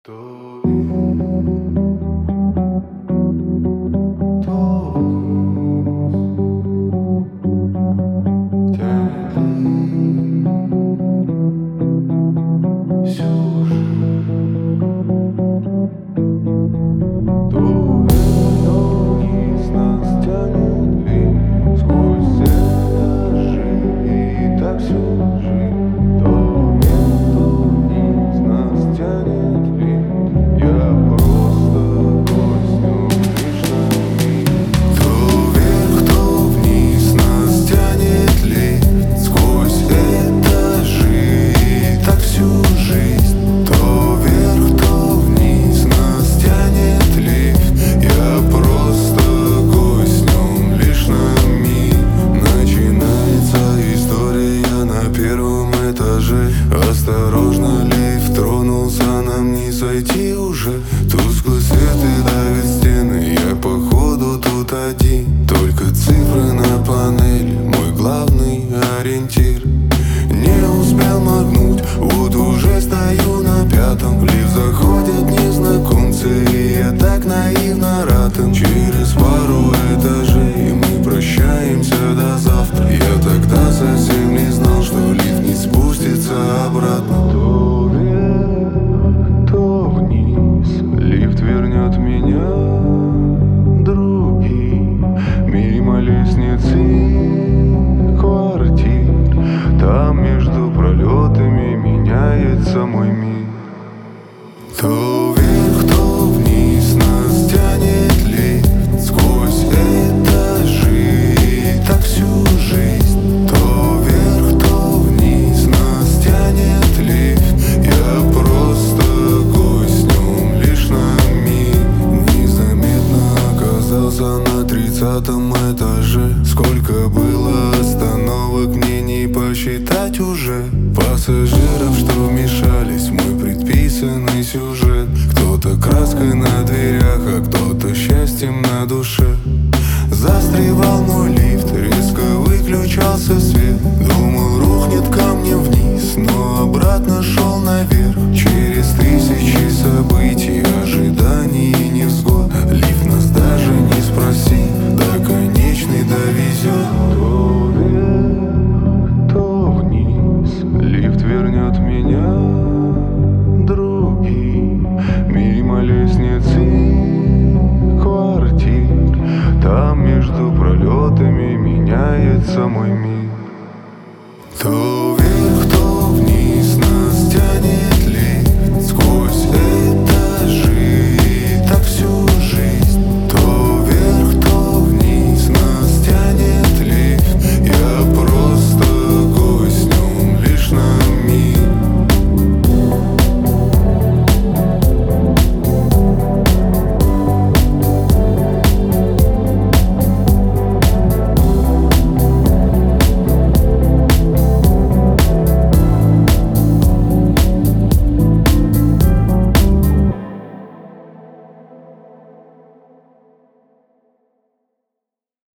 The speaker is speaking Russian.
То вниз нас тянет ли сквозь этажи и так всю жизнь. То вниз нас тянет ли, я просто гость лишь на миг. То вверх, то вниз нас тянет ли сквозь этажи и так всю жизнь. То вверх, то вниз нас тянет ли, я просто гость в нем лишь на миг. Начинается история на первом этаже. Осторожно, лифт тронулся, нам не сойти уже. Тусклый свет и давит стены, я походу тут один. Только цифры на панели, мой главный ориентир. Не успел моргнуть, вот уже стою на пятом. В лифт заходят незнакомцы, и я так наивно рад им. Через пару этажей мы прощаемся до завтра. Я тогда совсем не знал, что лифт не спустится обратно. То вверх, то вниз, лифт вернет меня другим. Мимо лестницы квартир, там между пролетами меняется мой мир. То вверх, то вниз нас тянет лифт сквозь этажи и так всю жизнь. То вверх, то вниз нас тянет лифт, я просто гость в нем лишь на миг. Незаметно оказался на 30-м этаже. Сколько было остановок, мне не посчитать уже. Пассажиров, что вмешались в мой